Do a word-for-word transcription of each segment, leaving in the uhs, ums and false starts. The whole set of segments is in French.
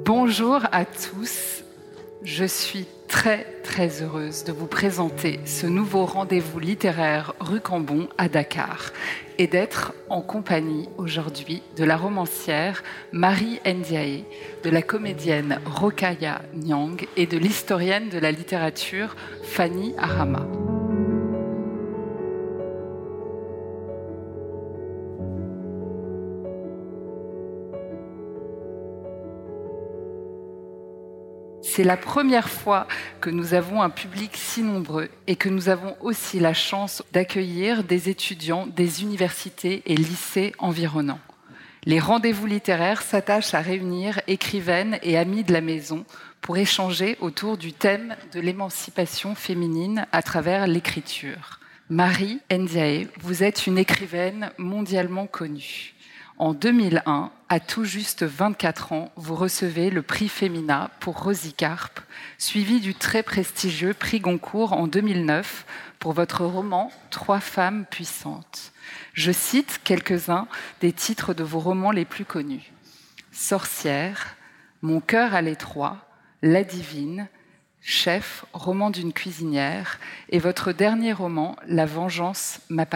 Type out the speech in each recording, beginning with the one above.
Bonjour à tous, je suis très très heureuse de vous présenter ce nouveau rendez-vous littéraire rue Cambon à Dakar et d'être en compagnie aujourd'hui de la romancière Marie Ndiaye, de la comédienne Rokhaya Niang et de l'historienne de la littérature Fanny Arama. C'est la première fois que nous avons un public si nombreux et que nous avons aussi la chance d'accueillir des étudiants des universités et lycées environnants. Les rendez-vous littéraires s'attachent à réunir écrivaines et amis de la maison pour échanger autour du thème de l'émancipation féminine à travers l'écriture. Marie Ndiaye, vous êtes une écrivaine mondialement connue. En deux mille un, à tout juste vingt-quatre ans, vous recevez le prix Femina pour Rosy Carpe, suivi du très prestigieux prix Goncourt en deux mille neuf pour votre roman « Trois femmes puissantes ». Je cite quelques-uns des titres de vos romans les plus connus. « Sorcière »,« Mon cœur à l'étroit »,« La divine »,« Chef », roman d'une cuisinière, et votre dernier roman « La vengeance m'appartient ».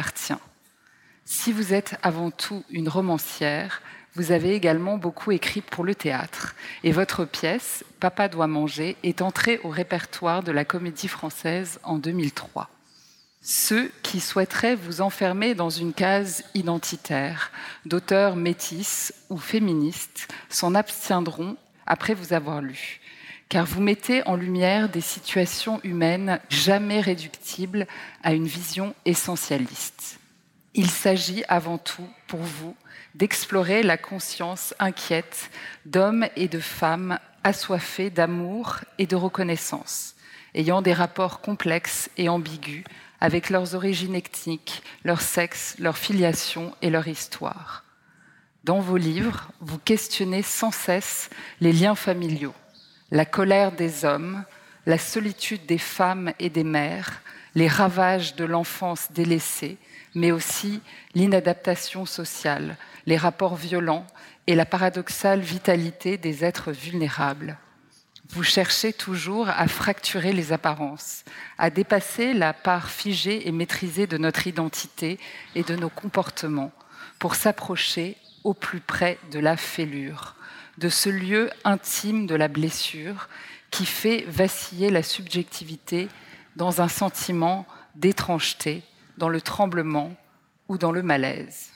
Si vous êtes avant tout une romancière, vous avez également beaucoup écrit pour le théâtre. Et votre pièce, Papa doit manger, est entrée au répertoire de la Comédie Française en deux mille trois. Ceux qui souhaiteraient vous enfermer dans une case identitaire, d'auteur métis ou féministe, s'en abstiendront après vous avoir lu. Car vous mettez en lumière des situations humaines jamais réductibles à une vision essentialiste. Il s'agit avant tout, pour vous, d'explorer la conscience inquiète d'hommes et de femmes assoiffés d'amour et de reconnaissance, ayant des rapports complexes et ambigus avec leurs origines ethniques, leur sexe, leur filiation et leur histoire. Dans vos livres, vous questionnez sans cesse les liens familiaux, la colère des hommes, la solitude des femmes et des mères, les ravages de l'enfance délaissée, mais aussi l'inadaptation sociale, les rapports violents et la paradoxale vitalité des êtres vulnérables. Vous cherchez toujours à fracturer les apparences, à dépasser la part figée et maîtrisée de notre identité et de nos comportements pour s'approcher au plus près de la fêlure, de ce lieu intime de la blessure qui fait vaciller la subjectivité dans un sentiment d'étrangeté, dans le tremblement ou dans le malaise.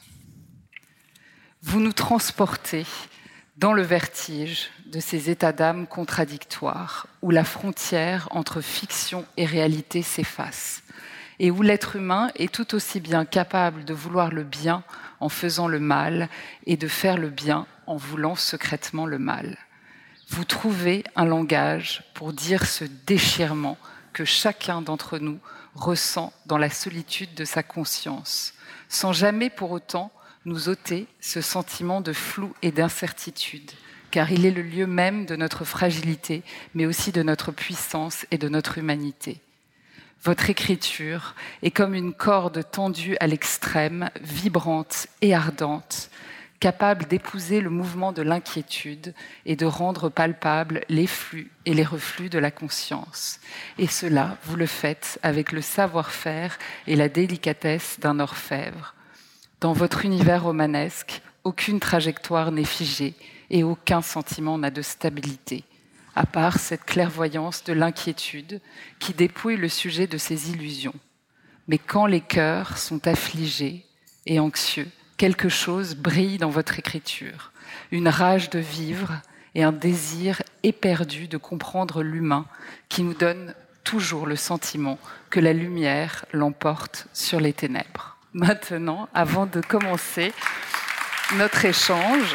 Vous nous transportez dans le vertige de ces états d'âme contradictoires, où la frontière entre fiction et réalité s'efface, et où l'être humain est tout aussi bien capable de vouloir le bien en faisant le mal, et de faire le bien en voulant secrètement le mal. Vous trouvez un langage pour dire ce déchirement que chacun d'entre nous ressent dans la solitude de sa conscience, sans jamais pour autant nous ôter ce sentiment de flou et d'incertitude, car il est le lieu même de notre fragilité, mais aussi de notre puissance et de notre humanité. Votre écriture est comme une corde tendue à l'extrême, vibrante et ardente, capable d'épouser le mouvement de l'inquiétude et de rendre palpables les flux et les reflux de la conscience. Et cela, vous le faites avec le savoir-faire et la délicatesse d'un orfèvre. Dans votre univers romanesque, aucune trajectoire n'est figée et aucun sentiment n'a de stabilité, à part cette clairvoyance de l'inquiétude qui dépouille le sujet de ses illusions. Mais quand les cœurs sont affligés et anxieux, quelque chose brille dans votre écriture, une rage de vivre et un désir éperdu de comprendre l'humain qui nous donne toujours le sentiment que la lumière l'emporte sur les ténèbres. Maintenant, avant de commencer notre échange,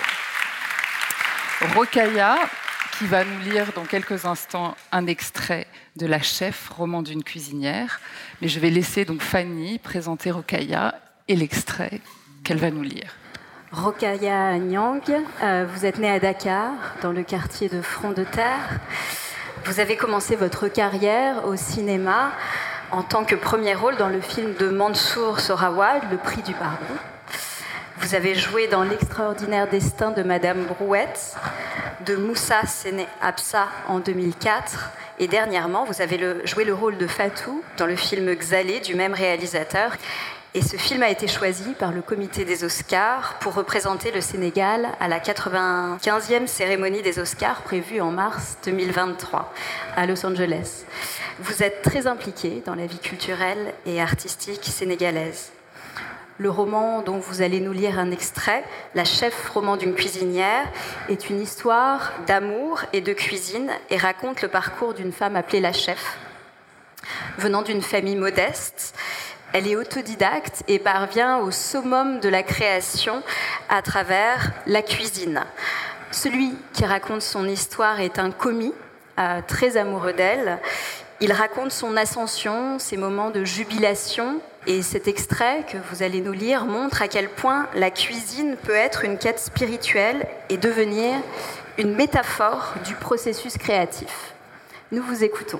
Rokhaya, qui va nous lire dans quelques instants un extrait de La Chef, roman d'une cuisinière, mais je vais laisser donc Fanny présenter Rokhaya et l'extrait qu'elle va nous lire. Rokhaya Niang, euh, vous êtes née à Dakar, dans le quartier de Front de Terre. Vous avez commencé votre carrière au cinéma en tant que premier rôle dans le film de Mansour Sohraoui, Le Prix du Pardon. Vous avez joué dans L'extraordinaire destin de Madame Brouette, de Moussa Sene Absa en deux mille quatre. Et dernièrement, vous avez le, joué le rôle de Fatou dans le film Xalé du même réalisateur. Et ce film a été choisi par le comité des Oscars pour représenter le Sénégal à la quatre-vingt-quinzième cérémonie des Oscars prévue en mars deux mille vingt-trois à Los Angeles. Vous êtes très impliqué dans la vie culturelle et artistique sénégalaise. Le roman dont vous allez nous lire un extrait, La chef roman d'une cuisinière, est une histoire d'amour et de cuisine et raconte le parcours d'une femme appelée la chef. Venant d'une famille modeste, elle est autodidacte et parvient au summum de la création à travers la cuisine. Celui qui raconte son histoire est un commis, euh, très amoureux d'elle. Il raconte son ascension, ses moments de jubilation, et cet extrait que vous allez nous lire montre à quel point la cuisine peut être une quête spirituelle et devenir une métaphore du processus créatif. Nous vous écoutons.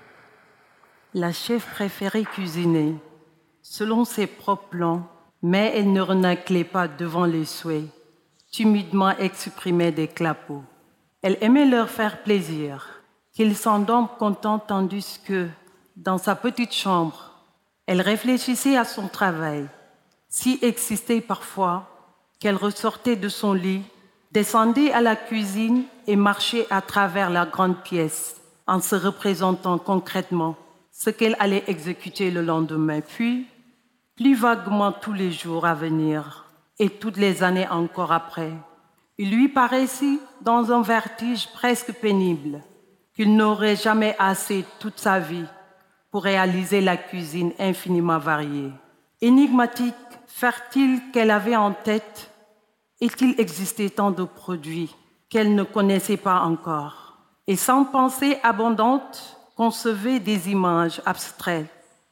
La chef préférait cuisiner selon ses propres plans, mais elle ne renâclait pas devant les souhaits, timidement exprimés des clapots. Elle aimait leur faire plaisir, qu'ils s'endorment contents tandis que, dans sa petite chambre, elle réfléchissait à son travail, si excitée parfois qu'elle ressortait de son lit, descendait à la cuisine et marchait à travers la grande pièce en se représentant concrètement ce qu'elle allait exécuter le lendemain, puis, plus vaguement tous les jours à venir et toutes les années encore après. Il lui paraissait, dans un vertige presque pénible, qu'il n'aurait jamais assez toute sa vie pour réaliser la cuisine infiniment variée. Énigmatique, fertile qu'elle avait en tête, et qu'il existait tant de produits qu'elle ne connaissait pas encore. Et sans pensée abondante, concevait des images abstraites.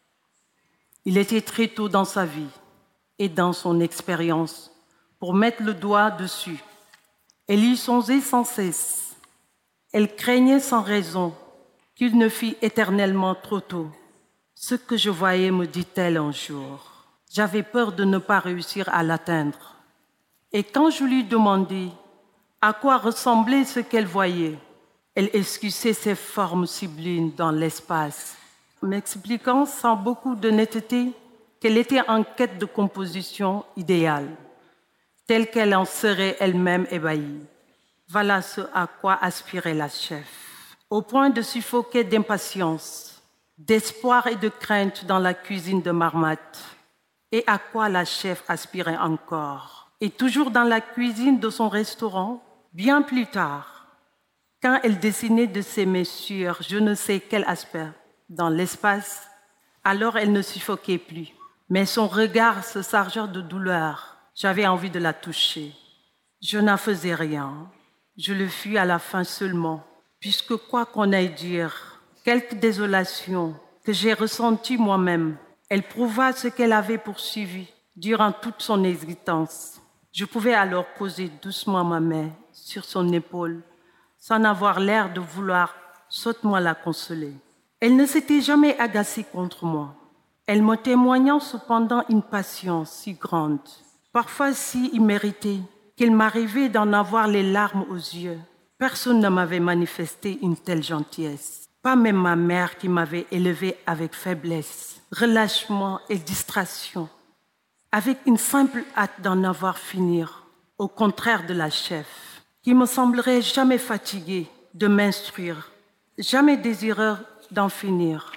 Il était très tôt dans sa vie et dans son expérience pour mettre le doigt dessus. Elle y songeait sans cesse. Elle craignait sans raison qu'il ne fît éternellement trop tôt. Ce que je voyais, me dit-elle un jour, j'avais peur de ne pas réussir à l'atteindre. Et quand je lui demandai à quoi ressemblait ce qu'elle voyait, elle esquissait ses formes sublimes dans l'espace, m'expliquant sans beaucoup de netteté qu'elle était en quête de composition idéale, telle qu'elle en serait elle-même ébahie. Voilà ce à quoi aspirait la chef, au point de suffoquer d'impatience, d'espoir et de crainte dans la cuisine de marmite. Et à quoi la chef aspirait encore. Et toujours dans la cuisine de son restaurant, bien plus tard, quand elle dessinait de ses mains sur je ne sais quel aspect dans l'espace, alors elle ne suffoquait plus. Mais son regard se chargeait de douleur. J'avais envie de la toucher. Je n'en faisais rien. Je le fus à la fin seulement, puisque quoi qu'on aille dire, quelque désolation que j'ai ressentie moi-même, elle prouva ce qu'elle avait poursuivi durant toute son existence. Je pouvais alors poser doucement ma main sur son épaule, sans avoir l'air de vouloir sottement la consoler. Elle ne s'était jamais agacée contre moi, elle me témoignant cependant une patience si grande, parfois si imméritée, qu'il m'arrivait d'en avoir les larmes aux yeux. Personne ne m'avait manifesté une telle gentillesse, pas même ma mère qui m'avait élevée avec faiblesse, relâchement et distraction, avec une simple hâte d'en avoir fini, au contraire de la chef, qui me semblerait jamais fatiguée de m'instruire, jamais désireuse d'en finir.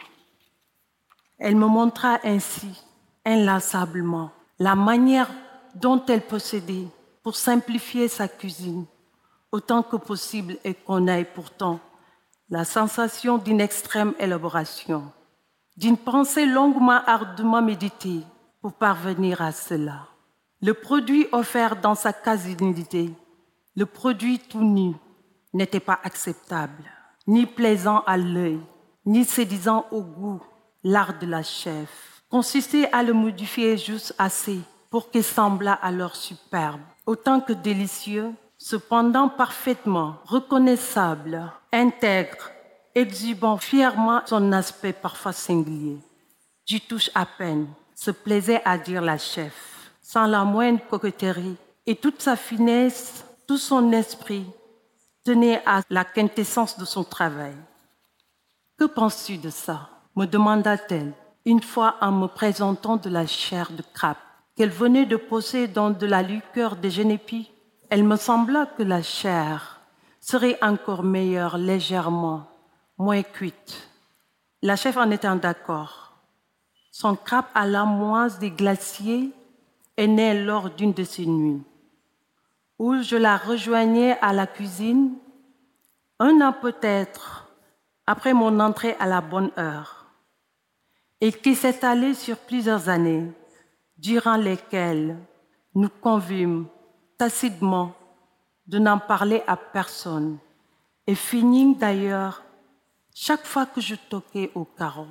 Elle me montra ainsi, inlassablement, la manière dont elle possédait pour simplifier sa cuisine, autant que possible et qu'on ait pourtant la sensation d'une extrême élaboration, d'une pensée longuement, ardemment méditée pour parvenir à cela. Le produit offert dans sa quasi-nudité, le produit tout nu, n'était pas acceptable, ni plaisant à l'œil, ni séduisant au goût. L'art de la chef consistait à le modifier juste assez pour qu'il semblât alors superbe, autant que délicieux, cependant parfaitement reconnaissable, intègre, exhibant fièrement son aspect parfois singulier. J'y touche à peine, se plaisait à dire la chef, sans la moindre coquetterie, et toute sa finesse, tout son esprit, tenait à la quintessence de son travail. « Que penses-tu de ça ?» me demanda-t-elle, une fois en me présentant de la chair de crabe qu'elle venait de poser dans de la liqueur de génépi. Elle me sembla que la chair serait encore meilleure légèrement, moins cuite. La chef en était d'accord. Son crabe à la moise des glaciers est né lors d'une de ces nuits, où je la rejoignais à la cuisine, un an peut-être après mon entrée à la bonne heure, et qui s'est allé sur plusieurs années, durant lesquelles nous convîmes tacitement de n'en parler à personne, et finîmes d'ailleurs chaque fois que je toquais au carreau.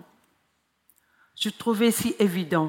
Je trouvais si évident,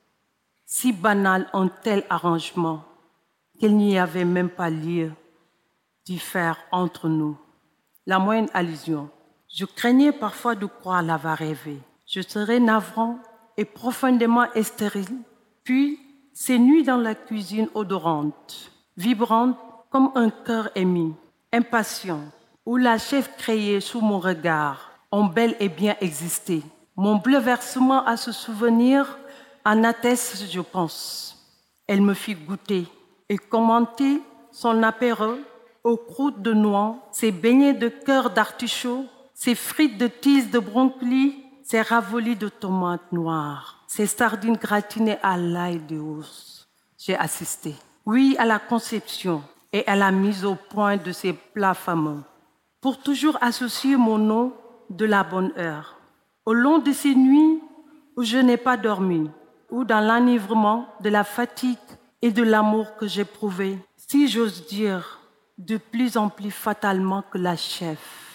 si banal un tel arrangement, qu'il n'y avait même pas lieu d'y faire entre nous la moindre allusion. Je craignais parfois de croire l'avoir rêvé. Je serais navrant et profondément stérile. Puis, ces nuits dans la cuisine odorante, vibrante comme un cœur ému, impatient, où la chef criait sous mon regard, ont bel et bien existé. Mon bouleversement à ce souvenir en atteste, je pense. Elle me fit goûter et commenter son apéro aux croûtes de noix, ses beignets de cœur d'artichaut, ses frites de tiges de brocoli, ses ravioli de tomates noires, ses sardines gratinées à l'ail de hausse. J'ai assisté, oui, à la conception et à la mise au point de ces plats fameux, pour toujours associer mon nom de la bonne heure. Au long de ces nuits où je n'ai pas dormi, ou dans l'enivrement de la fatigue et de l'amour que j'éprouvais, si j'ose dire, de plus en plus fatalement que la chef,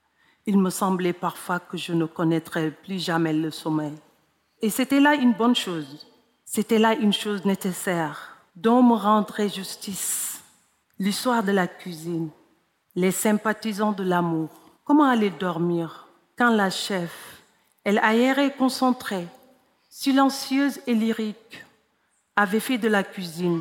il me semblait parfois que je ne connaîtrais plus jamais le sommeil. Et c'était là une bonne chose, c'était là une chose nécessaire, dont me rendrait justice. L'histoire de la cuisine, les sympathisants de l'amour. Comment aller dormir quand la chef, elle aérée, concentrée, silencieuse et lyrique, avait fait de la cuisine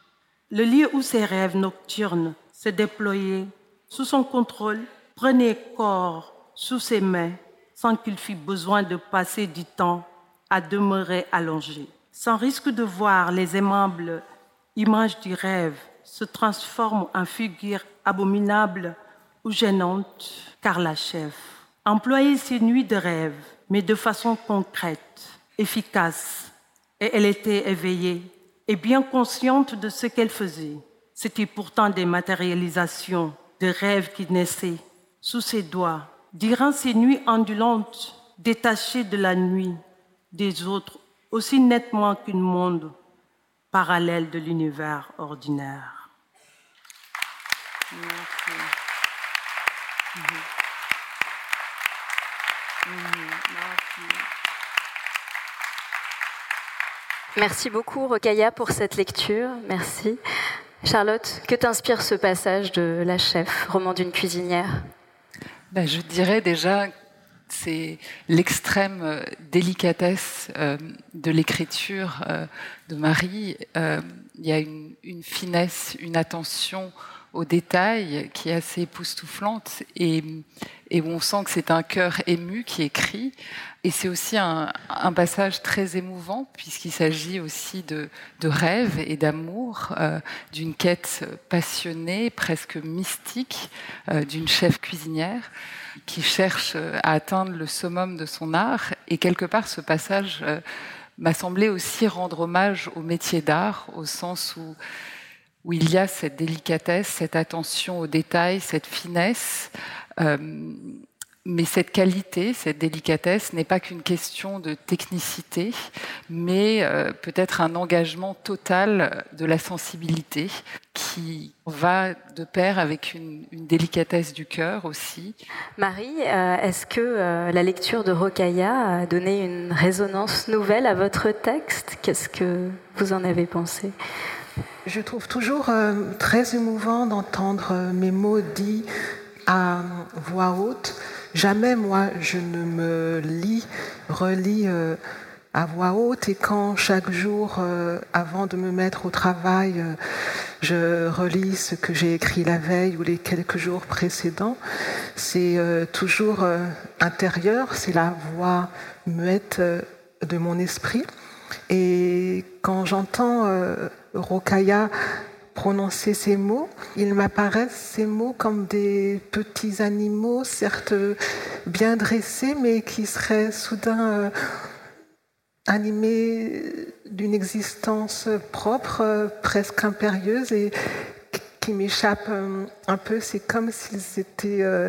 le lieu où ses rêves nocturnes se déployaient sous son contrôle, prenaient corps sous ses mains sans qu'il fût besoin de passer du temps à demeurer allongé, sans risque de voir les aimables images du rêve se transformer en figures abominables ou gênantes, car la chef employait ses nuits de rêve, mais de façon concrète, efficace, et elle était éveillée et bien consciente de ce qu'elle faisait. C'était pourtant des matérialisations de rêves qui naissaient sous ses doigts, durant ces nuits ondulantes, détachées de la nuit des autres, aussi nettement qu'un monde parallèle de l'univers ordinaire. Merci. Mm-hmm. Mm-hmm. Merci. Merci beaucoup, Rokhaya, pour cette lecture. Merci. Charlotte, que t'inspire ce passage de La Chef, roman d'une cuisinière ? Ben, je dirais déjà, c'est l'extrême délicatesse euh, de l'écriture euh, de Marie. Euh, il y a une, une finesse, une attention aux détails qui est assez époustouflante et, et où on sent que c'est un cœur ému qui écrit. Et c'est aussi un, un passage très émouvant puisqu'il s'agit aussi de, de rêve et d'amour, euh, d'une quête passionnée, presque mystique, euh, d'une chef cuisinière qui cherche à atteindre le summum de son art. Et quelque part, ce passage euh, m'a semblé aussi rendre hommage au métier d'art, au sens où, où il y a cette délicatesse, cette attention aux détails, cette finesse. Euh, Mais cette qualité, cette délicatesse n'est pas qu'une question de technicité, mais euh, peut-être un engagement total de la sensibilité qui va de pair avec une, une délicatesse du cœur aussi. Marie, euh, est-ce que euh, la lecture de Rokhaya a donné une résonance nouvelle à votre texte ? Qu'est-ce que vous en avez pensé ? Je trouve toujours euh, très émouvant d'entendre euh, mes mots dits à voix haute. Jamais, moi, je ne me lis, relis euh, à voix haute. Et quand, chaque jour, euh, avant de me mettre au travail, euh, je relis ce que j'ai écrit la veille ou les quelques jours précédents, c'est euh, toujours euh, intérieur, c'est la voix muette euh, de mon esprit. Et quand j'entends euh, Rokhaya prononcer ces mots, ils m'apparaissent ces mots comme des petits animaux, certes bien dressés, mais qui seraient soudain euh, animés d'une existence propre, euh, presque impérieuse, et qui m'échappent euh, un peu. C'est comme s'ils étaient euh,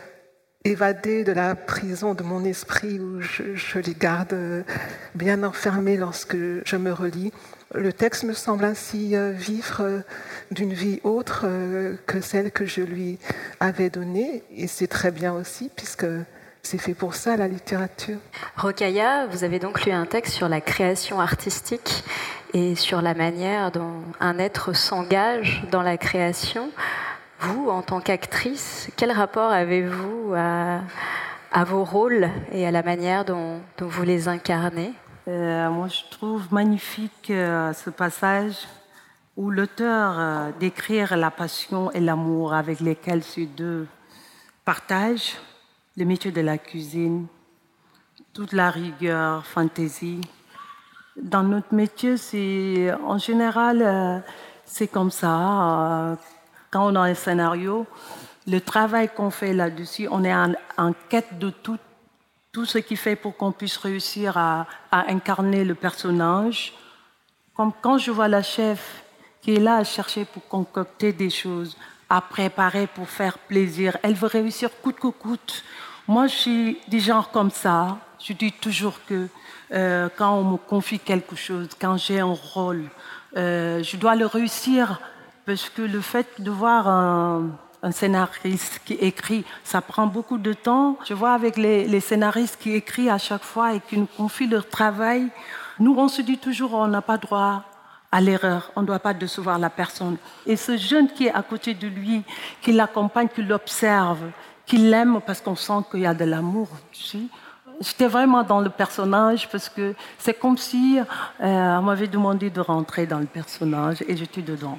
évadés de la prison de mon esprit, où je, je les garde euh, bien enfermés lorsque je me relis. Le texte me semble ainsi euh, vivre euh, d'une vie autre euh, que celle que je lui avais donnée, et c'est très bien aussi, puisque c'est fait pour ça, la littérature. Rokhaya, vous avez donc lu un texte sur la création artistique et sur la manière dont un être s'engage dans la création. Vous, en tant qu'actrice, quel rapport avez-vous à, à vos rôles et à la manière dont, dont vous les incarnez ? Euh, moi, je trouve magnifique euh, ce passage où l'auteur euh, décrit la passion et l'amour avec lesquels ces deux partagent le métier de la cuisine, toute la rigueur, fantaisie. Dans notre métier, c'est en général, euh, c'est comme ça. Euh, quand on a un scénario, le travail qu'on fait là-dessus, on est en, en quête de tout. Tout ce qui fait pour qu'on puisse réussir à, à incarner le personnage. Comme quand je vois la chef qui est là à chercher pour concocter des choses, à préparer pour faire plaisir, elle veut réussir coûte que coûte. Moi, je suis du genre comme ça. Je dis toujours que euh, quand on me confie quelque chose, quand j'ai un rôle, euh, je dois le réussir, parce que le fait de voir un... un scénariste qui écrit, ça prend beaucoup de temps. Je vois avec les, les scénaristes qui écrivent à chaque fois et qui nous confient leur travail, nous, on se dit toujours, on n'a pas droit à l'erreur, on ne doit pas décevoir la personne. Et ce jeune qui est à côté de lui, qui l'accompagne, qui l'observe, qui l'aime parce qu'on sent qu'il y a de l'amour dessus. J'étais vraiment dans le personnage parce que c'est comme si euh, on m'avait demandé de rentrer dans le personnage et j'étais dedans.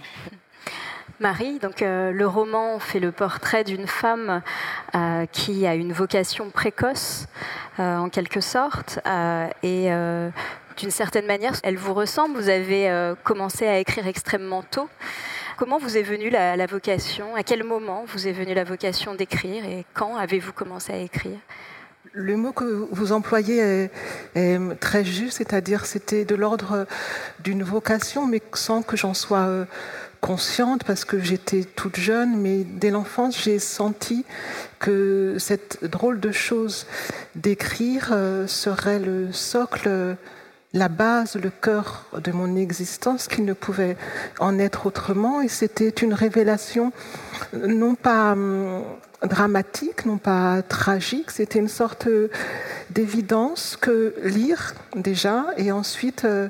Marie, donc euh, le roman fait le portrait d'une femme euh, qui a une vocation précoce, euh, en quelque sorte, euh, et euh, d'une certaine manière, elle vous ressemble. Vous avez euh, commencé à écrire extrêmement tôt. Comment vous est venue la, la vocation ? À quel moment vous est venue la vocation d'écrire et quand avez-vous commencé à écrire ? Le mot que vous employez est, est très juste, c'est-à-dire c'était de l'ordre d'une vocation, mais sans que j'en sois euh, consciente, parce que j'étais toute jeune, mais dès l'enfance, j'ai senti que cette drôle de chose d'écrire euh, serait le socle, la base, le cœur de mon existence, qu'il ne pouvait en être autrement, et c'était une révélation non pas hum, dramatique, non pas tragique, c'était une sorte d'évidence que lire déjà et ensuite euh,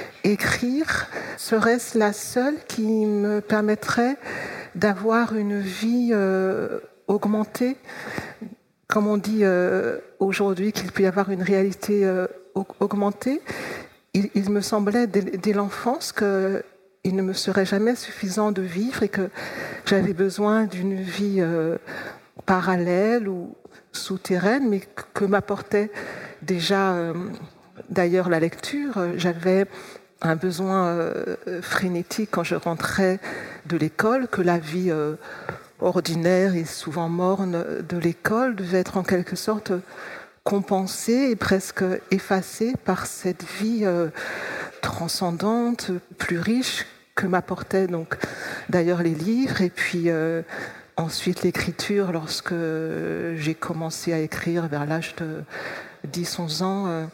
écrire serait-ce la seule qui me permettrait d'avoir une vie euh, augmentée, comme on dit euh, aujourd'hui qu'il peut y avoir une réalité euh, augmentée. Il, il me semblait dès, dès l'enfance que il ne me serait jamais suffisant de vivre et que j'avais besoin d'une vie euh, parallèle ou souterraine, mais que m'apportait déjà euh, d'ailleurs la lecture. J'avais un besoin euh, frénétique quand je rentrais de l'école, que la vie euh, ordinaire et souvent morne de l'école devait être en quelque sorte compensée et presque effacée par cette vie euh, transcendante, plus riche, que m'apportaient donc d'ailleurs les livres, et puis euh, ensuite l'écriture lorsque j'ai commencé à écrire vers l'âge de dix onze ans, euh,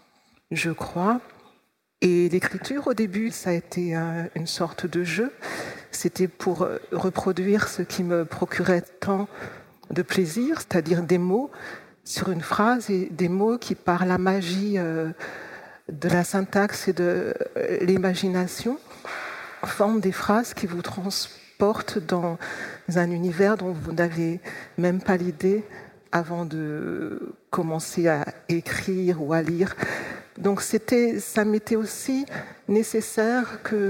je crois. Et l'écriture, au début, ça a été un, une sorte de jeu. C'était pour reproduire ce qui me procurait tant de plaisir, c'est-à-dire des mots sur une phrase, et des mots qui, par la magie euh, de la syntaxe et de euh, l'imagination, forment des phrases qui vous transportent dans un univers dont vous n'avez même pas l'idée avant de commencer à écrire ou à lire Donc c'était, ça m'était aussi nécessaire que,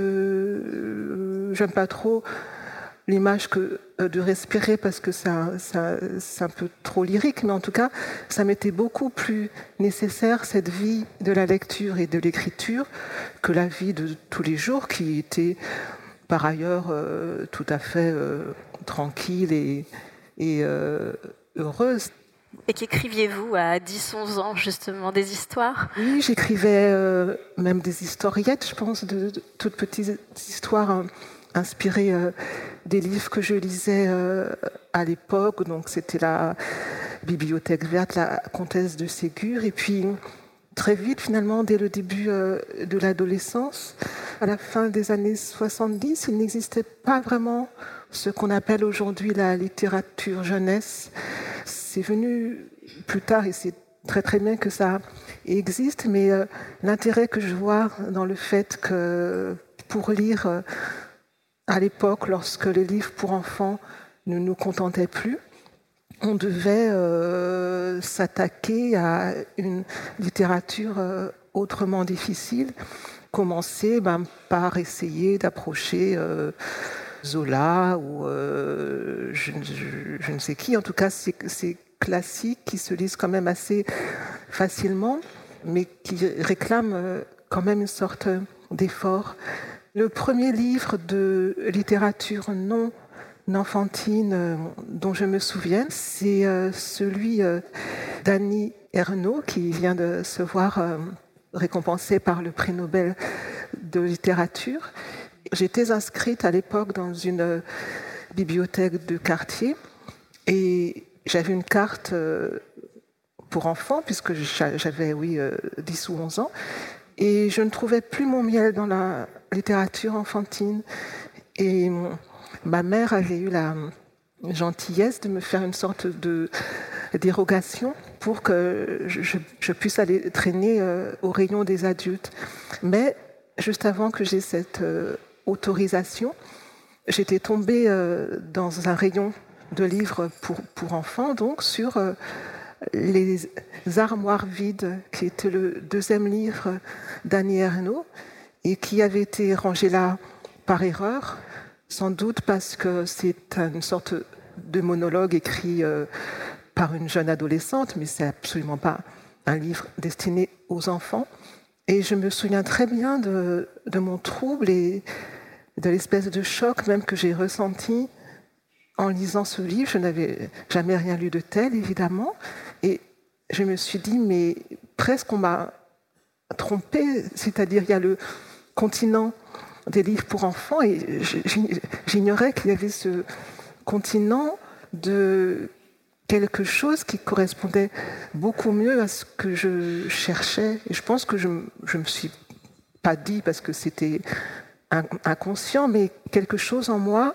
euh, j'aime pas trop l'image que euh, de respirer parce que ça, ça, c'est un peu trop lyrique, mais en tout cas, ça m'était beaucoup plus nécessaire, cette vie de la lecture et de l'écriture, que la vie de tous les jours, qui était par ailleurs euh, tout à fait euh, tranquille et, et euh, heureuse. Et qu'écriviez-vous à dix onze ans, justement, des histoires ? Oui, j'écrivais euh, même des historiettes, je pense, de, de toutes petites histoires hein, inspirées euh, des livres que je lisais euh, à l'époque. Donc, c'était la Bibliothèque verte, la Comtesse de Ségur. Et puis, très vite, finalement, dès le début euh, de l'adolescence, à la fin des années soixante-dix, il n'existait pas vraiment ce qu'on appelle aujourd'hui la littérature jeunesse. C'est venu plus tard et c'est très très bien que ça existe, mais euh, l'intérêt que je vois dans le fait que pour lire euh, à l'époque, lorsque les livres pour enfants ne nous contentaient plus, on devait euh, s'attaquer à une littérature euh, autrement difficile, commencer ben, par essayer d'approcher euh, Zola ou euh, je, je, je ne sais qui, en tout cas c'est, c'est classiques qui se lisent quand même assez facilement, mais qui réclament quand même une sorte d'effort. Le premier livre de littérature non enfantine dont je me souviens, c'est celui d'Annie Ernaux, qui vient de se voir récompensée par le prix Nobel de littérature. J'étais inscrite à l'époque dans une bibliothèque de quartier et j'avais une carte pour enfants, puisque j'avais, oui, dix ou onze ans, et je ne trouvais plus mon miel dans la littérature enfantine. Et ma mère avait eu la gentillesse de me faire une sorte de dérogation pour que je, je puisse aller traîner au rayon des adultes. Mais juste avant que j'ai cette autorisation, j'étais tombée dans un rayon de livres pour, pour enfants, donc sur euh, les armoires vides, qui était le deuxième livre d'Annie Ernaux, et qui avait été rangé là par erreur, sans doute parce que c'est une sorte de monologue écrit euh, par une jeune adolescente, mais c'est absolument pas un livre destiné aux enfants. Et je me souviens très bien de, de mon trouble et de l'espèce de choc même que j'ai ressenti en lisant ce livre. Je n'avais jamais rien lu de tel, évidemment, et je me suis dit, mais presque on m'a trompée, c'est-à-dire il y a le continent des livres pour enfants, et j'ignorais qu'il y avait ce continent de quelque chose qui correspondait beaucoup mieux à ce que je cherchais. Et je pense que je ne me suis pas dit, parce que c'était inconscient, mais quelque chose en moi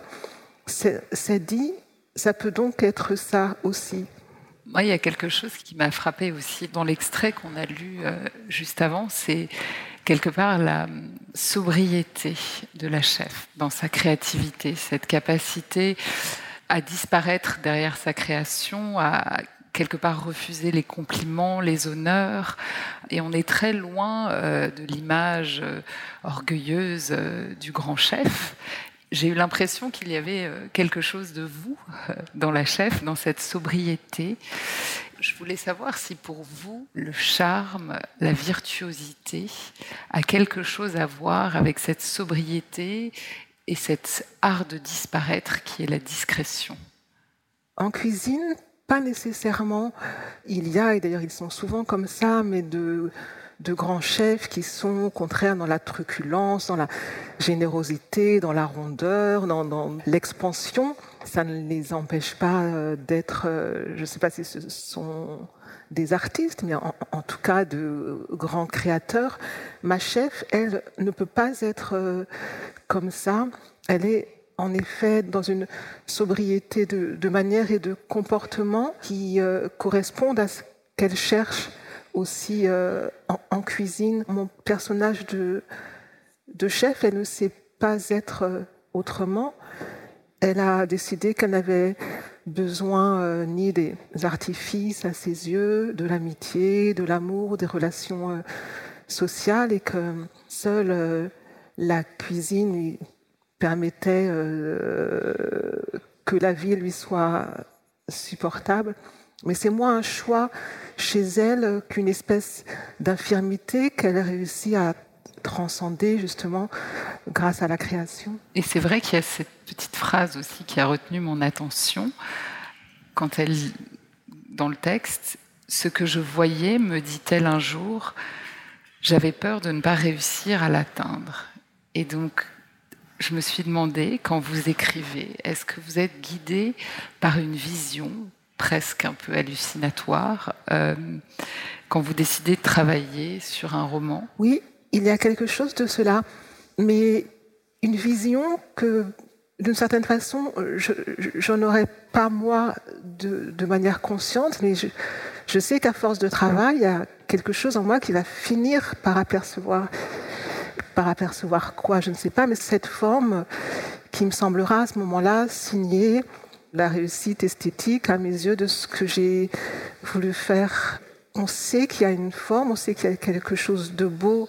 s'est dit, ça peut donc être ça aussi. Moi, il y a quelque chose qui m'a frappée aussi dans l'extrait qu'on a lu euh, juste avant, c'est quelque part la sobriété de la chef dans sa créativité, cette capacité à disparaître derrière sa création, à quelque part refuser les compliments, les honneurs, et on est très loin euh, de l'image euh, orgueilleuse euh, du grand chef. J'ai eu l'impression qu'il y avait quelque chose de vous dans la chef, dans cette sobriété. Je voulais savoir si pour vous, le charme, la virtuosité a quelque chose à voir avec cette sobriété et cet art de disparaître qui est la discrétion. En cuisine, pas nécessairement. Il y a, et d'ailleurs ils sont souvent comme ça, mais de... de grands chefs qui sont au contraire dans la truculence, dans la générosité, dans la rondeur, dans, dans l'expansion. Ça ne les empêche pas d'être, je ne sais pas si ce sont des artistes, mais en, en tout cas de grands créateurs. Ma chef, elle, ne peut pas être comme ça. Elle est en effet dans une sobriété de, de manière et de comportement qui euh, correspondent à ce qu'elle cherche aussi euh, en, en cuisine. Mon personnage de, de chef, elle ne sait pas être euh, autrement. Elle a décidé qu'elle n'avait besoin euh, ni des artifices à ses yeux, de l'amitié, de l'amour, des relations euh, social et que seule euh, la cuisine lui permettait euh, que la vie lui soit supportable. Mais c'est moins un choix chez elle qu'une espèce d'infirmité qu'elle réussit à transcender justement grâce à la création. Et c'est vrai qu'il y a cette petite phrase aussi qui a retenu mon attention quand elle, dans le texte, « Ce que je voyais, me dit-elle un jour, j'avais peur de ne pas réussir à l'atteindre. » Et donc, je me suis demandé, quand vous écrivez, est-ce que vous êtes guidé par une vision presque un peu hallucinatoire euh, quand vous décidez de travailler sur un roman? Oui, il y a quelque chose de cela, mais une vision que, d'une certaine façon, je, je n'en aurais pas moi de, de manière consciente, mais je, je sais qu'à force de travail, il y a quelque chose en moi qui va finir par apercevoir, par apercevoir quoi, je ne sais pas, mais cette forme qui me semblera à ce moment-là signer la réussite esthétique à mes yeux de ce que j'ai voulu faire. On sait qu'il y a une forme, on sait qu'il y a quelque chose de beau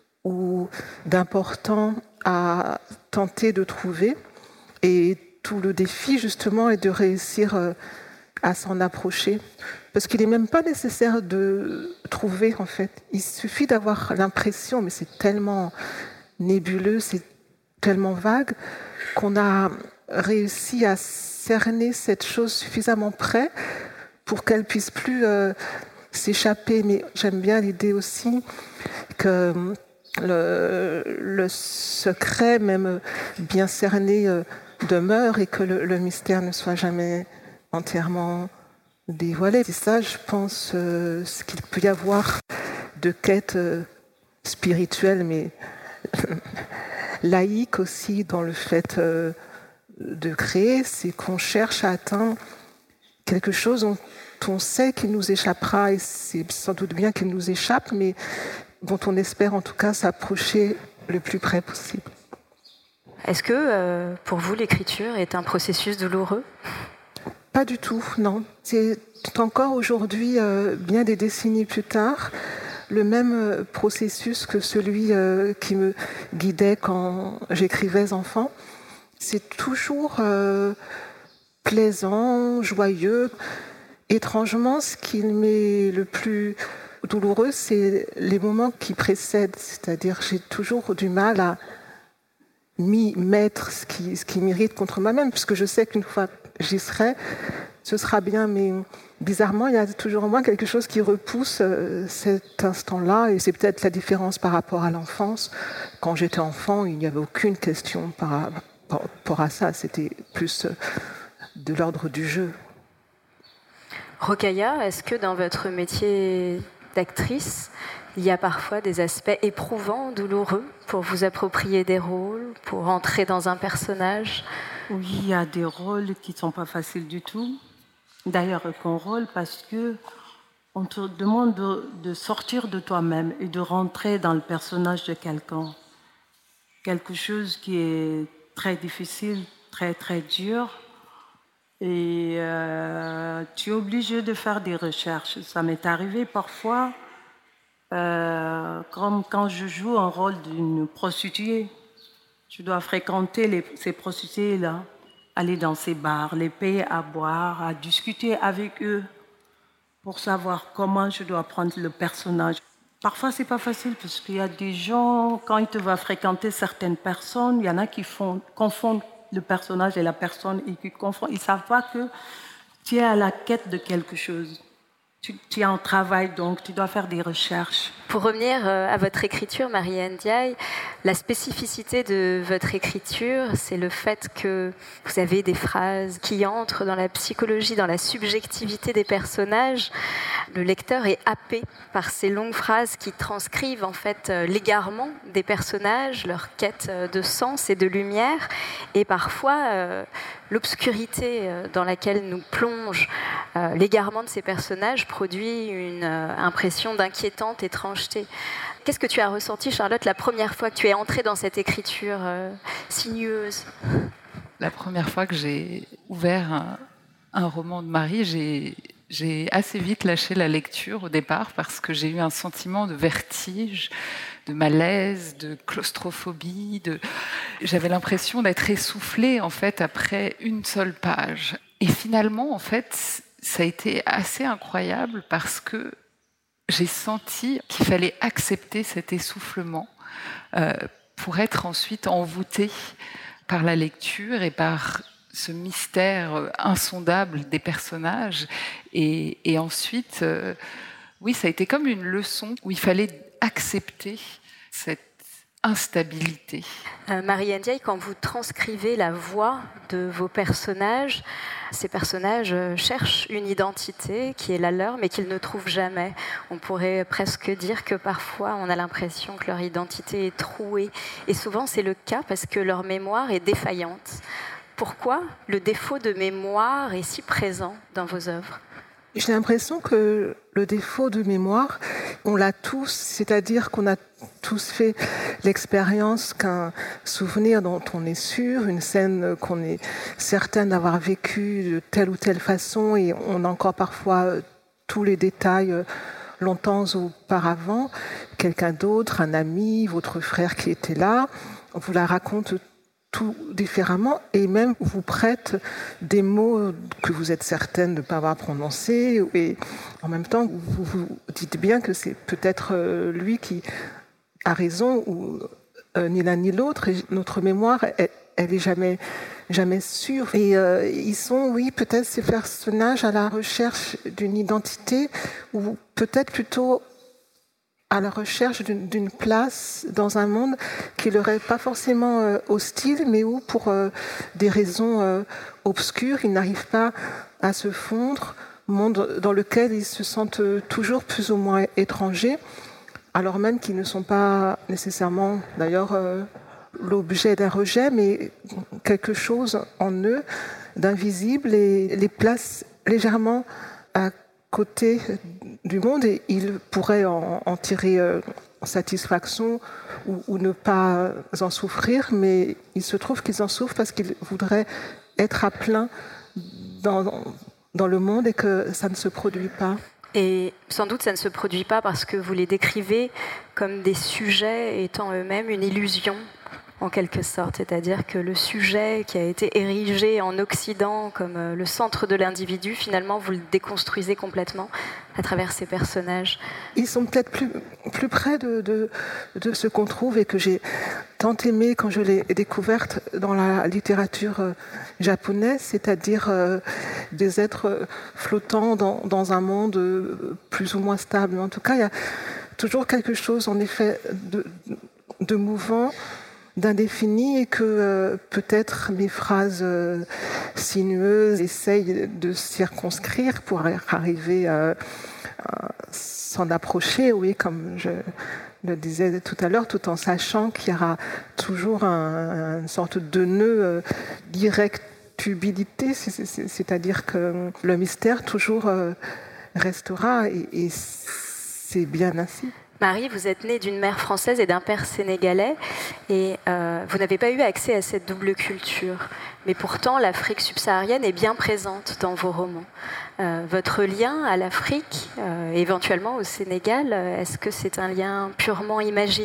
ou d'important à tenter de trouver. Et tout le défi, justement, est de réussir à s'en approcher. Parce qu'il n'est même pas nécessaire de trouver, en fait. Il suffit d'avoir l'impression, mais c'est tellement nébuleux, c'est tellement vague, qu'on a réussi à cerner cette chose suffisamment près pour qu'elle puisse plus euh, s'échapper. Mais j'aime bien l'idée aussi que le, le secret, même bien cerné, euh, demeure et que le, le mystère ne soit jamais entièrement dévoilé. C'est ça, je pense, euh, ce qu'il peut y avoir de quête euh, spirituelle, mais laïque aussi dans le fait euh, de créer, c'est qu'on cherche à atteindre quelque chose dont on sait qu'il nous échappera, et c'est sans doute bien qu'il nous échappe, mais dont on espère en tout cas s'approcher le plus près possible. Est-ce que euh, pour vous l'écriture est un processus douloureux ? Pas du tout, non. C'est encore aujourd'hui, euh, bien des décennies plus tard, le même processus que celui euh, qui me guidait quand j'écrivais enfant. C'est toujours euh, plaisant, joyeux. Étrangement, ce qui m'est le plus douloureux, c'est les moments qui précèdent. C'est-à-dire, j'ai toujours du mal à m'y mettre, ce qui, ce qui m'irrite contre moi-même, puisque je sais qu'une fois j'y serai, ce sera bien. Mais bizarrement, il y a toujours en moi quelque chose qui repousse euh, cet instant-là, et c'est peut-être la différence par rapport à l'enfance. Quand j'étais enfant, il n'y avait aucune question par par rapport à ça, c'était plus de l'ordre du jeu. Rokhaya, est-ce que dans votre métier d'actrice, il y a parfois des aspects éprouvants, douloureux, pour vous approprier des rôles, pour entrer dans un personnage ? Oui, il y a des rôles qui ne sont pas faciles du tout. D'ailleurs, qu'un rôle, parce que on te demande de, de sortir de toi-même et de rentrer dans le personnage de quelqu'un. Quelque chose qui est très difficile, très, très dur. Et euh, tu es obligé de faire des recherches. Ça m'est arrivé parfois, euh, comme quand je joue un rôle d'une prostituée. Je dois fréquenter les, ces prostituées-là, aller dans ces bars, les payer à boire, à discuter avec eux pour savoir comment je dois prendre le personnage. Parfois, c'est pas facile parce qu'il y a des gens, quand ils te voient fréquenter certaines personnes, il y en a qui font, confondent le personnage et la personne et qui confondent. Ils ne savent pas que tu es à la quête de quelque chose. Tu, tu es en travail, donc tu dois faire des recherches. Pour revenir à votre écriture, Marie Ndiaye, la spécificité de votre écriture, c'est le fait que vous avez des phrases qui entrent dans la psychologie, dans la subjectivité des personnages. Le lecteur est happé par ces longues phrases qui transcrivent en fait l'égarement des personnages, leur quête de sens et de lumière, et parfois euh, l'obscurité dans laquelle nous plonge euh, l'égarement de ces personnages produit une euh, impression d'inquiétante étrangeté. Qu'est-ce que tu as ressenti, Charlotte, la première fois que tu es entrée dans cette écriture euh, sinueuse ? La première fois que j'ai ouvert un, un roman de Marie, j'ai, J'ai assez vite lâché la lecture au départ parce que j'ai eu un sentiment de vertige, de malaise, de claustrophobie. De... J'avais l'impression d'être essoufflée en fait après une seule page. Et finalement, en fait, ça a été assez incroyable parce que j'ai senti qu'il fallait accepter cet essoufflement euh, pour être ensuite envoûtée par la lecture et par ce mystère insondable des personnages. Et, et ensuite, euh, oui, ça a été comme une leçon où il fallait accepter cette instabilité. Euh, Marie Ndiaye, quand vous transcrivez la voix de vos personnages, ces personnages cherchent une identité qui est la leur, mais qu'ils ne trouvent jamais. On pourrait presque dire que parfois, on a l'impression que leur identité est trouée. Et souvent, c'est le cas parce que leur mémoire est défaillante. Pourquoi le défaut de mémoire est si présent dans vos œuvres ? J'ai l'impression que le défaut de mémoire, on l'a tous, c'est-à-dire qu'on a tous fait l'expérience qu'un souvenir dont on est sûr, une scène qu'on est certaine d'avoir vécue de telle ou telle façon, et on a encore parfois tous les détails longtemps auparavant, quelqu'un d'autre, un ami, votre frère qui était là, on vous la raconte tout différemment et même vous prête des mots que vous êtes certaine de ne pas avoir prononcés et en même temps vous vous dites bien que c'est peut-être lui qui a raison ou euh, ni l'un ni l'autre et notre mémoire elle, elle est jamais jamais sûre et euh, ils sont oui peut-être ces personnages à la recherche d'une identité ou peut-être plutôt à la recherche d'une, d'une place dans un monde qui leur est pas forcément euh, hostile, mais où, pour euh, des raisons euh, obscures, ils n'arrivent pas à se fondre, monde dans lequel ils se sentent toujours plus ou moins étrangers, alors même qu'ils ne sont pas nécessairement, d'ailleurs, euh, l'objet d'un rejet, mais quelque chose en eux d'invisible et les place légèrement à côté du monde et ils pourraient en, en tirer euh, satisfaction ou, ou ne pas en souffrir, mais il se trouve qu'ils en souffrent parce qu'ils voudraient être à plein dans, dans le monde et que ça ne se produit pas. Et sans doute ça ne se produit pas parce que vous les décrivez comme des sujets étant eux-mêmes une illusion en quelque sorte, c'est-à-dire que le sujet qui a été érigé en Occident comme le centre de l'individu, finalement vous le déconstruisez complètement à travers ces personnages. Ils sont peut-être plus, plus près de, de, de ce qu'on trouve et que j'ai tant aimé quand je l'ai découverte dans la littérature japonaise, c'est-à-dire euh, des êtres flottants dans, dans un monde plus ou moins stable. En tout cas, il y a toujours quelque chose en effet de, de mouvant, d'indéfini et que euh, peut-être mes phrases euh, sinueuses essayent de circonscrire pour arriver à, à s'en approcher, oui, comme je le disais tout à l'heure, tout en sachant qu'il y aura toujours un, une sorte de nœud euh, directabilité, c'est, c'est, c'est-à-dire que le mystère toujours euh, restera et, et c'est bien ainsi. Marie, vous êtes née d'une mère française et d'un père sénégalais et euh, vous n'avez pas eu accès à cette double culture. Mais pourtant, l'Afrique subsaharienne est bien présente dans vos romans. Euh, votre lien à l'Afrique, euh, éventuellement au Sénégal, est-ce que c'est un lien purement imaginaire ?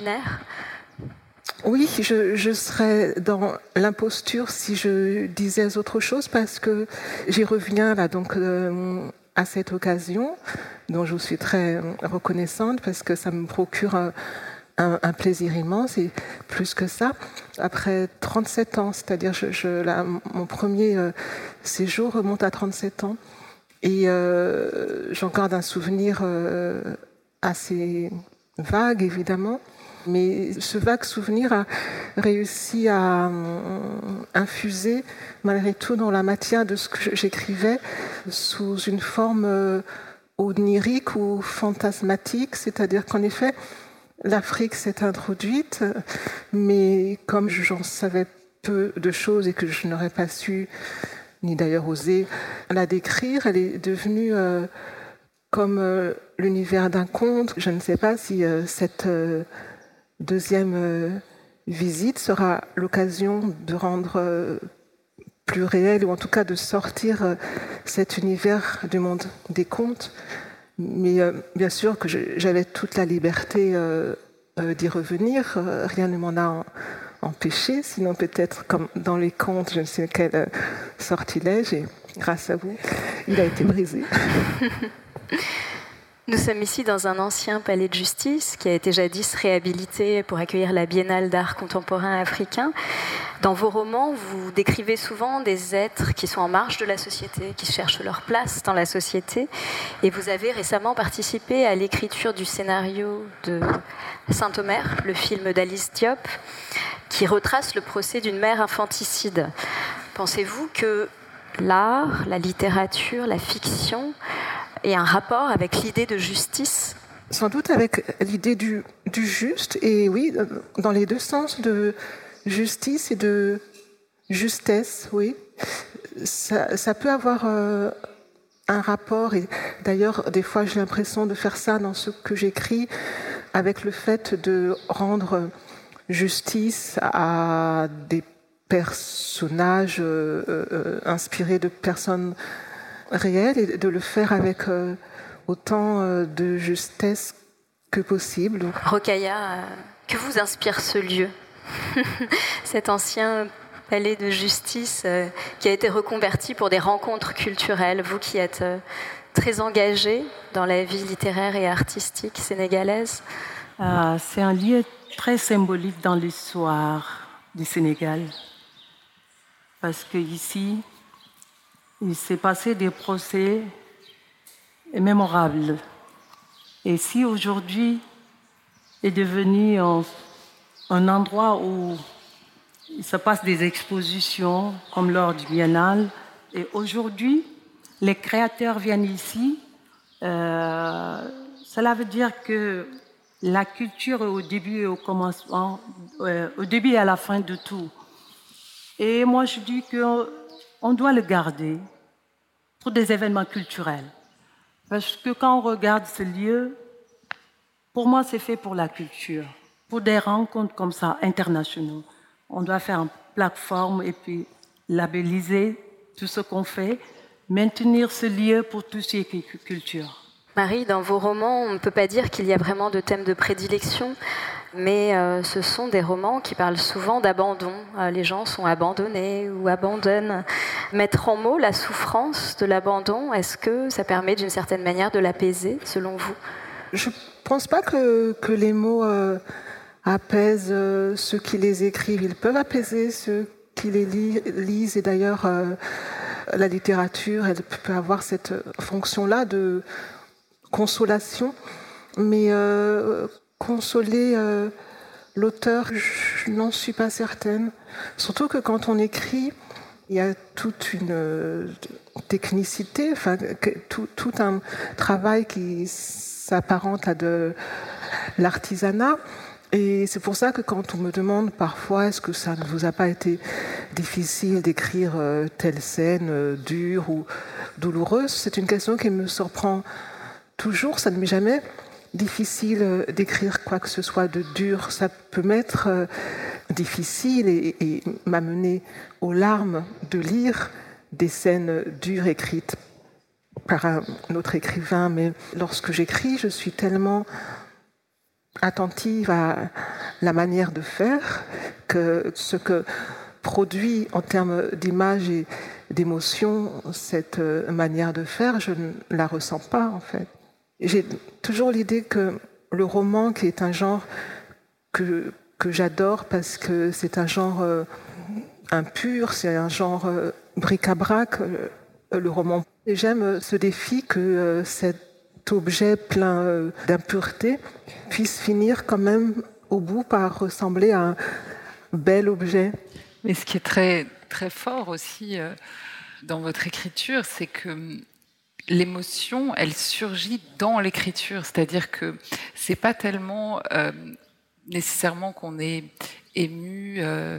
Oui, je, je serais dans l'imposture si je disais autre chose parce que j'y reviens là donc euh, à cette occasion dont je suis très reconnaissante parce que ça me procure un, un, un plaisir immense et plus que ça, après trente-sept ans, c'est-à-dire je, je, là, mon premier euh, séjour remonte à trente-sept ans et euh, j'en garde un souvenir euh, assez vague évidemment. Mais ce vague souvenir a réussi à infuser, malgré tout, dans la matière de ce que j'écrivais, sous une forme onirique ou fantasmatique. C'est-à-dire qu'en effet, l'Afrique s'est introduite, mais comme j'en savais peu de choses et que je n'aurais pas su, ni d'ailleurs osé, la décrire, elle est devenue euh, comme euh, l'univers d'un conte. Je ne sais pas si euh, cette... Euh, deuxième euh, visite sera l'occasion de rendre euh, plus réel, ou en tout cas de sortir euh, cet univers du monde des contes. Mais euh, bien sûr que je, j'avais toute la liberté euh, euh, d'y revenir, euh, rien ne m'en a empêché, sinon peut-être comme dans les contes, je ne sais quel euh, sortilège, et grâce à vous, il a été brisé. Nous sommes ici dans un ancien palais de justice qui a été jadis réhabilité pour accueillir la Biennale d'art contemporain africain. Dans vos romans, vous décrivez souvent des êtres qui sont en marge de la société, qui cherchent leur place dans la société. Et vous avez récemment participé à l'écriture du scénario de Saint-Omer, le film d'Alice Diop, qui retrace le procès d'une mère infanticide. Pensez-vous que l'art, la littérature, la fiction ait un rapport avec l'idée de justice ? Sans doute avec l'idée du, du juste, et oui, dans les deux sens, de justice et de justesse, oui. Ça, ça peut avoir euh, un rapport, et d'ailleurs, des fois, j'ai l'impression de faire ça dans ce que j'écris, avec le fait de rendre justice à des personnages euh, euh, inspirés de personnes réelles, et de le faire avec euh, autant euh, de justesse que possible. Rokhaya, euh, que vous inspire ce lieu ? Cet ancien palais de justice euh, qui a été reconverti pour des rencontres culturelles, vous qui êtes euh, très engagé dans la vie littéraire et artistique sénégalaise. Ah, c'est un lieu très symbolique dans l'histoire du Sénégal, parce qu'ici, il s'est passé des procès mémorables. Et si aujourd'hui est devenu un, un endroit où il se passe des expositions, comme lors du Biennale, et aujourd'hui, les créateurs viennent ici, euh, cela veut dire que la culture est au début et au commencement, euh, au début et à la fin de tout. Et moi, je dis qu'on doit le garder pour des événements culturels. Parce que quand on regarde ce lieu, pour moi, c'est fait pour la culture, pour des rencontres comme ça, internationaux. On doit faire une plateforme et puis labelliser tout ce qu'on fait, maintenir ce lieu pour tout ce qui est culture. Marie, dans vos romans, on ne peut pas dire qu'il y a vraiment de thèmes de prédilection, mais euh, ce sont des romans qui parlent souvent d'abandon. Euh, les gens sont abandonnés ou abandonnent. Mettre en mots la souffrance de l'abandon, est-ce que ça permet d'une certaine manière de l'apaiser, selon vous ? Je ne pense pas que, que les mots euh, apaisent euh, ceux qui les écrivent. Ils peuvent apaiser ceux qui les li- lisent. Et d'ailleurs, euh, la littérature, elle peut avoir cette fonction-là de consolation, mais euh, consoler euh, l'auteur, je n'en suis pas certaine. Surtout que quand on écrit, il y a toute une euh, technicité, enfin, tout, tout un travail qui s'apparente à de l'artisanat. Et c'est pour ça que quand on me demande parfois est-ce que ça ne vous a pas été difficile d'écrire euh, telle scène euh, dure ou douloureuse, c'est une question qui me surprend toujours. Ça ne m'est jamais difficile d'écrire quoi que ce soit de dur. Ça peut m'être euh, difficile et, et m'amener aux larmes de lire des scènes dures écrites par un autre écrivain. Mais lorsque j'écris, je suis tellement attentive à la manière de faire que ce que produit en termes d'image et d'émotion cette manière de faire, je ne la ressens pas en fait. J'ai toujours l'idée que le roman, qui est un genre que, que j'adore parce que c'est un genre euh, impur, c'est un genre euh, bric-à-brac, euh, le roman. Et j'aime ce défi que euh, cet objet plein euh, d'impureté puisse finir quand même au bout par ressembler à un bel objet. Mais ce qui est très, très fort aussi euh, dans votre écriture, c'est que l'émotion, elle surgit dans l'écriture. C'est-à-dire que c'est pas tellement euh, nécessairement qu'on est ému euh,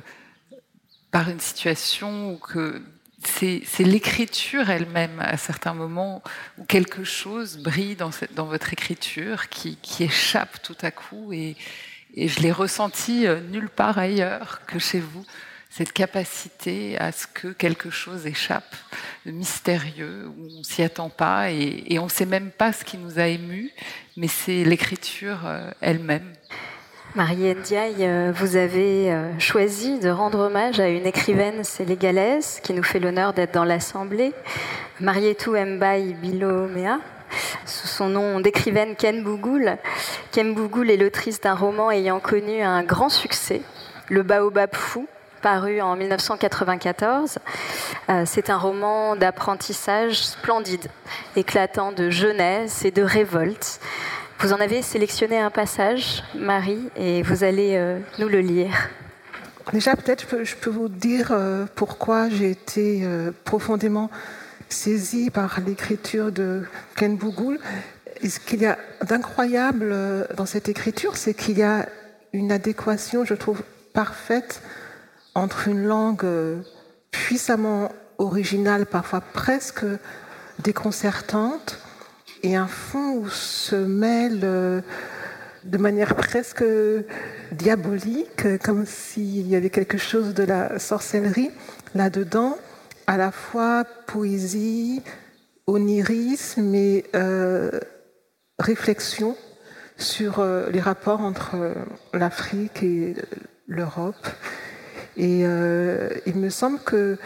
par une situation ou que c'est, c'est l'écriture elle-même à certains moments où quelque chose brille dans, cette, dans votre écriture qui, qui échappe tout à coup et, et je l'ai ressenti euh, nulle part ailleurs que chez vous. cette capacité à ce que quelque chose échappe de mystérieux, où on ne s'y attend pas et, et on ne sait même pas ce qui nous a émus, mais c'est l'écriture euh, elle-même. Marie Ndiaye, vous avez choisi de rendre hommage à une écrivaine sénégalaise qui nous fait l'honneur d'être dans l'Assemblée, Marietou Mbaye Bilomea, sous son nom d'écrivaine Ken Bougoul. Ken Bougoul est l'autrice d'un roman ayant connu un grand succès, Le Baobab fou, paru en mille neuf cent quatre-vingt-quatorze. C'est un roman d'apprentissage splendide, éclatant de jeunesse et de révolte. Vous en avez sélectionné un passage, Marie, et vous allez euh, nous le lire. Déjà, peut-être je peux, je peux vous dire euh, pourquoi j'ai été euh, profondément saisie par l'écriture de Ken Bougoul. Et ce qu'il y a d'incroyable euh, dans cette écriture, c'est qu'il y a une adéquation, je trouve, parfaite entre une langue euh, puissamment originale, parfois presque déconcertante, et un fond où se mêle euh, de manière presque diabolique, comme s'il y avait quelque chose de la sorcellerie là-dedans, à la fois poésie, onirisme et euh, réflexion sur euh, les rapports entre euh, l'Afrique et l'Europe. Et euh, il me semble que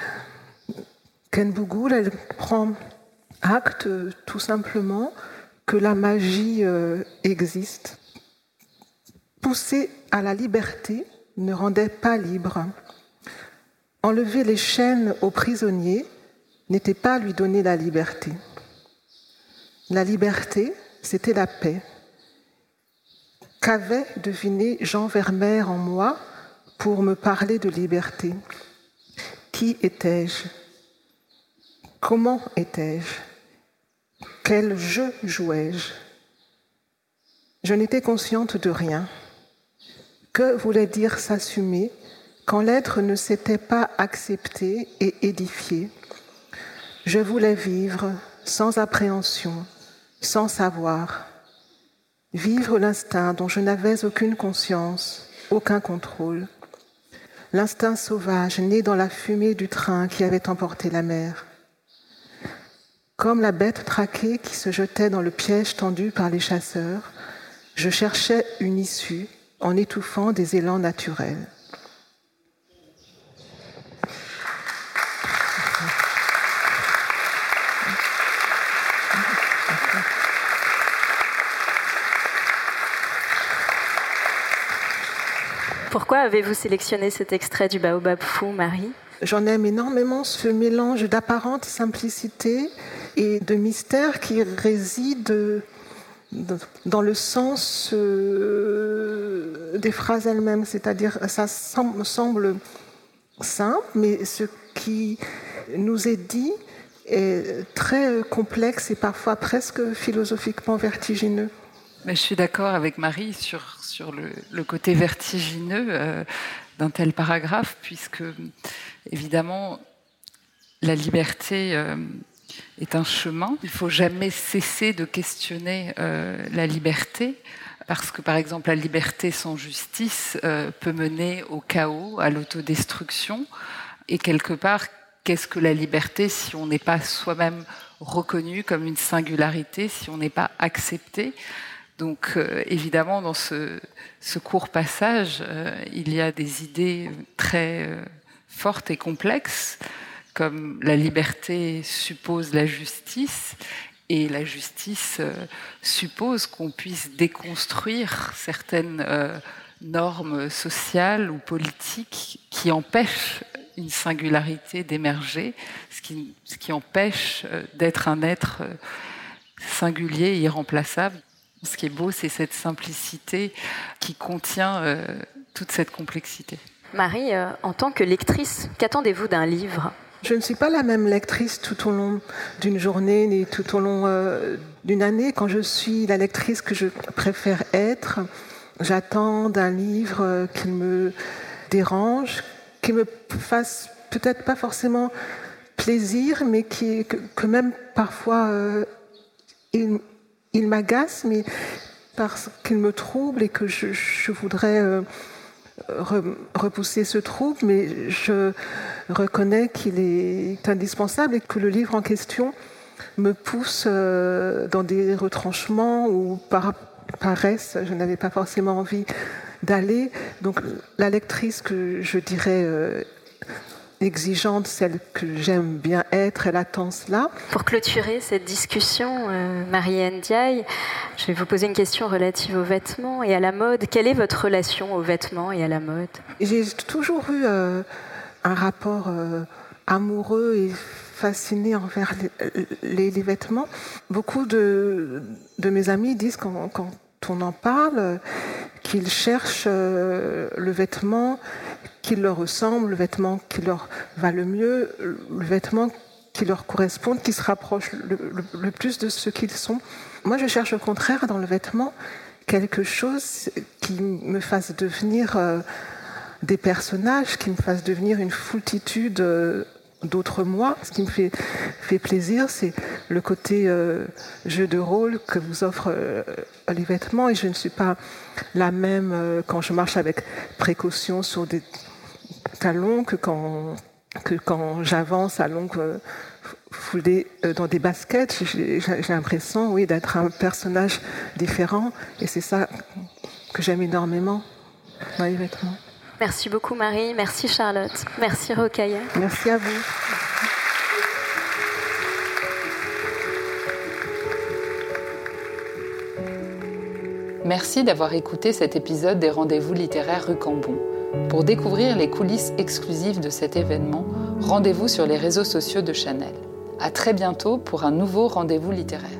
Ken Bougoul, elle prend acte tout simplement que la magie euh, existe. Pousser à la liberté ne rendait pas libre. Enlever les chaînes aux prisonniers n'était pas lui donner la liberté. La liberté, c'était la paix. Qu'avait deviné Jean Vermeer en moi pour me parler de liberté? Qui étais-je? Comment étais-je? Quel jeu jouais-je? Je n'étais consciente de rien. Que voulait dire s'assumer quand l'être ne s'était pas accepté et édifié? Je voulais vivre sans appréhension, sans savoir. Vivre l'instinct dont je n'avais aucune conscience, aucun contrôle. L'instinct sauvage né dans la fumée du train qui avait emporté la mer. Comme la bête traquée qui se jetait dans le piège tendu par les chasseurs, je cherchais une issue en étouffant des élans naturels. Pourquoi avez-vous sélectionné cet extrait du Baobab fou, Marie ? J'en aime énormément ce mélange d'apparente simplicité et de mystère qui réside dans le sens des phrases elles-mêmes. C'est-à-dire, ça semble simple, mais ce qui nous est dit est très complexe et parfois presque philosophiquement vertigineux. Mais je suis d'accord avec Marie sur, sur le, le côté vertigineux euh, d'un tel paragraphe, puisque évidemment la liberté euh, est un chemin. Il ne faut jamais cesser de questionner euh, la liberté, parce que par exemple la liberté sans justice euh, peut mener au chaos, à l'autodestruction. Et quelque part, qu'est-ce que la liberté si on n'est pas soi-même reconnu comme une singularité, si on n'est pas accepté ? Donc euh, évidemment, dans ce, ce court passage, euh, il y a des idées très euh, fortes et complexes, comme la liberté suppose la justice, et la justice euh, suppose qu'on puisse déconstruire certaines euh, normes sociales ou politiques qui empêchent une singularité d'émerger, ce qui, ce qui empêche euh, d'être un être euh, singulier et irremplaçable. Ce qui est beau, c'est cette simplicité qui contient euh, toute cette complexité. Marie, euh, en tant que lectrice, qu'attendez-vous d'un livre ? Je ne suis pas la même lectrice tout au long d'une journée, ni tout au long euh, d'une année. Quand je suis la lectrice que je préfère être, j'attends d'un livre euh, qui me dérange, qui me fasse peut-être pas forcément plaisir, mais qui, que, que même parfois euh, il, il m'agace, mais parce qu'il me trouble et que je, je voudrais euh, repousser ce trouble, mais je reconnais qu'il est indispensable et que le livre en question me pousse dans des retranchements où par paresse, je n'avais pas forcément envie d'aller. Donc la lectrice que je dirais euh, exigeante, celle que j'aime bien être, elle attend cela. Pour clôturer cette discussion, euh, Marie-Anne Diaye, je vais vous poser une question relative aux vêtements et à la mode. Quelle est votre relation aux vêtements et à la mode ? J'ai toujours eu euh, un rapport euh, amoureux et fasciné envers les, les, les vêtements. Beaucoup de, de mes amis disent quand, quand on en parle qu'ils cherchent euh, le vêtement qui leur ressemble, le vêtement qui leur va le mieux, le vêtement qui leur correspond, qui se rapproche le, le, le plus de ce qu'ils sont. Moi, je cherche au contraire dans le vêtement quelque chose qui me fasse devenir euh, des personnages, qui me fasse devenir une foultitude euh, d'autres moi. Ce qui me fait, fait plaisir, c'est le côté euh, jeu de rôle que vous offrent euh, les vêtements. Et je ne suis pas la même euh, quand je marche avec précaution sur des talons que quand, que quand j'avance à longue euh, foulée euh, dans des baskets. J'ai, j'ai l'impression, oui, d'être un personnage différent. Et c'est ça que j'aime énormément dans les vêtements. Merci beaucoup Marie, merci Charlotte, merci Rokhaya. Merci à vous. Merci d'avoir écouté cet épisode des Rendez-vous littéraires rue Cambon. Pour découvrir les coulisses exclusives de cet événement, rendez-vous sur les réseaux sociaux de Chanel. À très bientôt pour un nouveau Rendez-vous littéraire.